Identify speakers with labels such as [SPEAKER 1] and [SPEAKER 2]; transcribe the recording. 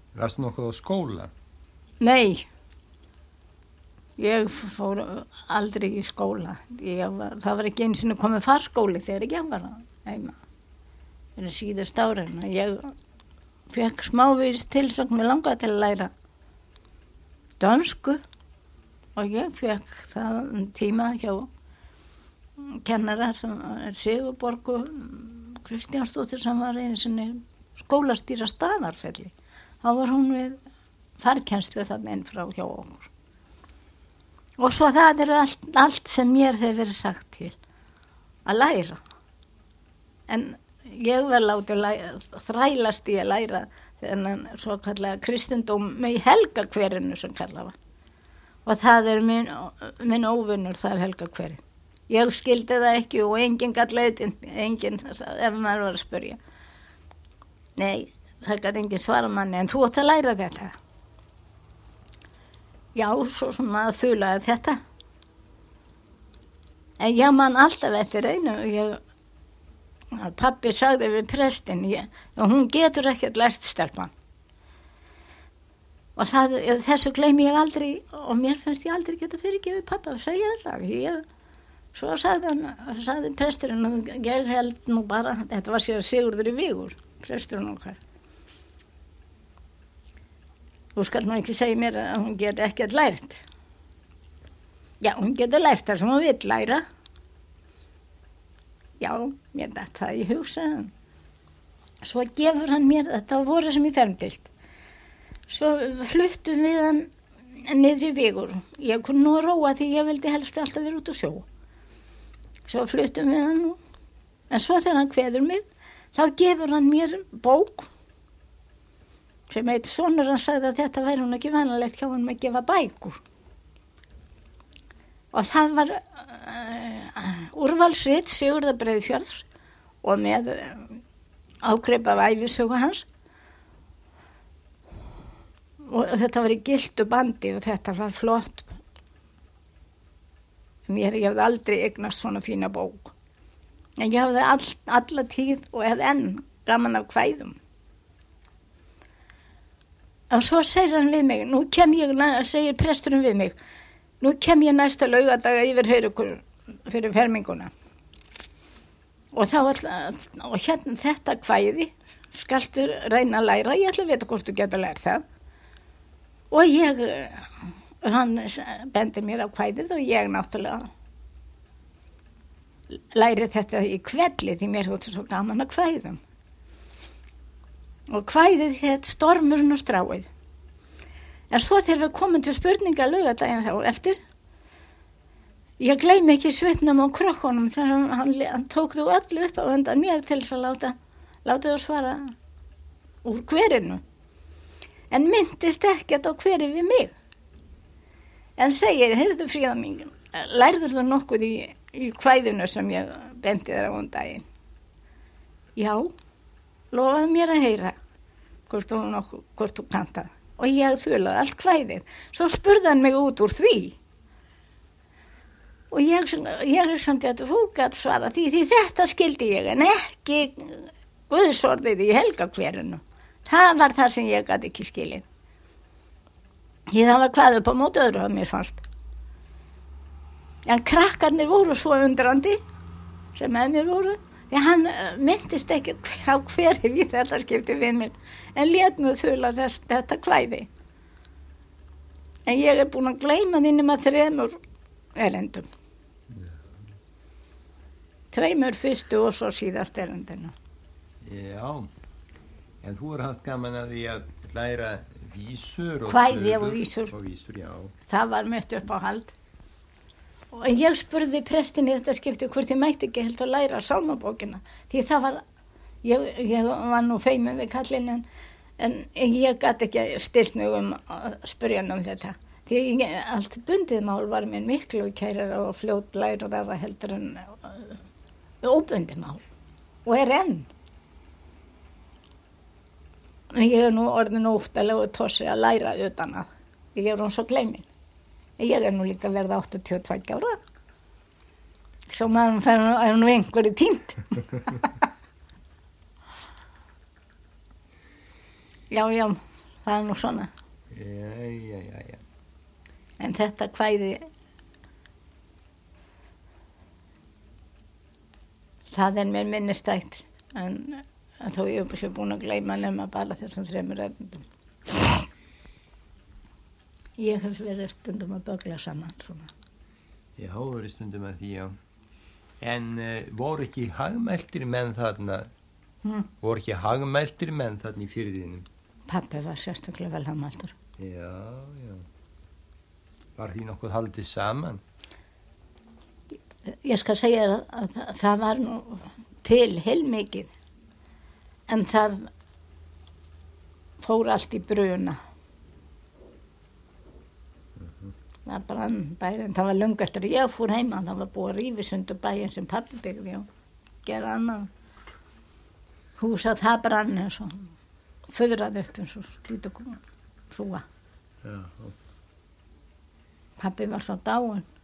[SPEAKER 1] Varstu nokkuð á skóla?
[SPEAKER 2] Nei, ég fór aldrei í skóla. Það var ekki einu sinni komið farskóli þegar ég var heima. Það er síðust árin. Ég fekk smávegis tilsögn, mig langaði til að læra dönsku og ég fekk það tíma hjá kennara sem er Sigurborgu Kristjánsdóttir sem var einu sinni skólastýra Staðarfelli. Þá var hún við farkennslu þarna inn frá hjá okkur. Og svo það er allt sem mér hefur verið sagt til að læra. En ég var látið þrælast í að læra þennan svo kallega kristendóm með Helgakverinu sem kallað var. Og það er minn óvinnur, það er Helgakverin. Ég skildi það ekki og enginn gat leiðin, enginn, ef maður var að spyrja. Nei, það gat enginn svara manni, en þú átt að læra þetta. Já, svo sem maður þulaði þetta. En ég man alltaf eftir einu, pabbi sagði við prestin, hún getur ekkert lært stelpan. Og þessu gleymi ég aldrei, og mér finnst ég aldrei geta fyrirgefið pappa að segja þetta. Svo sagði presturinn, og ég held nú bara, þetta var sér Sigurður í Vígur, presturinn okkar. Þú skal nú ekki segja mér að hún geti ekkert lært. Já, hún getur lært það sem hún vill læra. Já, mér datt það í hugsa. Svo gefur hann mér, þetta voru sem ég fermdist. Svo fluttum við hann niður í Vígur. Ég kunni nú að róa því ég vildi helst alltaf vera út á sjó. Svo fluttum við hann nú. En svo þegar hann kveður mig, þá gefur hann mér bók sem heitir sonur, hann sagði að þetta væri hún ekki vanalegt hjá hann að gefa bækur. Og það var úrvalsrit Sigurðar Breiðfjörðs og með ágreip af ævisögu hans. Og þetta var í gildu bandi og þetta var flott. Ég hafði aldrei eignast svona fína bók. En ég hafði alla tíð og hef enn gaman af kvæðum. Og svo segir hann við mig, segir presturinn við mig, nú kem ég næsta laugadaga yfir Haurukur fyrir ferminguna. Og hérna þetta kvæði skaltu reyna að læra, ég ætla að vita hvort þú getur lært það. Og hann bendi mér á kvæðið og ég náttúrulega læri þetta í kvelli því mér þótti svo gaman að kvæðum. Og kvæðið hétt Stormurinn og stráið. En svo þegar við komum til spurninga laugardaginn þá eftir, ég gleymi ekki svipnum á krökkunum þegar hann tók þú öllu upp á undan mér til þess að láta þú svara úr hverinu. En myndist ekkert á hverju við mig. En segir, heyrðu Fríða mín, lærður þú nokkuð í kvæðinu sem ég bendi þér á daginn? Já, lofaði mér að heyra hvort þú kanta. Og ég þulaði allt kvæðið. Svo spurði hann mig út úr því. Og ég samt að þú gat svara því þetta skildi ég, en ekki guðsorðið í Helgakverinu. Það var það sem ég gat ekki skilið. Því það var hvað upp á móti öðru að mér fannst. En krakkarnir voru svo undrandi sem með mér voru. Því hann myndist ekki á hverju við þetta skipti við mér, en lét mig þula þetta kvæði. En ég búin að gleyma því nema 3 erindum. 2 fyrstu og svo síðast erindina.
[SPEAKER 1] Já, en þú har haft gaman að því að læra vísur og
[SPEAKER 2] kvæði og vísur.
[SPEAKER 1] Og vísur, já.
[SPEAKER 2] Það var mitt uppáhald. Og ég spurði prestinni þetta skipti hvort ég mætti ekki helt að læra sálmabókina. Því það var, ég var nú feimin við kallinn en ég gat ekki stilt mig að spyrja hann þetta. Því allt bundið mál var mér miklu kærara og fljót læra það heldur en óbundið mál. Og enn. Ég nú orðin óttalega og tossi að læra utan að. Ég hún svo gleymin. Ég nú líka verða 82 ára. Svo maður nú einhverju tínt. Já, það er nú svona.
[SPEAKER 1] Já.
[SPEAKER 2] En þetta kvæði, það er mér minnistætt, en þó ég hef sér búin að gleyma nema bara þessum 3 erindum. Ég hef verið stundum að bögla saman svona.
[SPEAKER 1] Já, verið stundum að því, já. En voru ekki hagmæltir menn þarna? Voru ekki hagmæltir menn þarna í firðinum?
[SPEAKER 2] Pabbi var sérstaklega vel hagmæltur.
[SPEAKER 1] Já. Var því nokkuð haldið saman?
[SPEAKER 2] Ég skal segja að það var nú til heilmikið, en það fór allt í bruna. Það brann bærin, það var löngu eftir að ég fór heima, það var búið að rífa sundur bæinn sem pabbi byggði og gera annað. Hús að það brann eins og föðraði upp eins og slítu hrúa.
[SPEAKER 1] Já.
[SPEAKER 2] Pabbi var þá dáinn.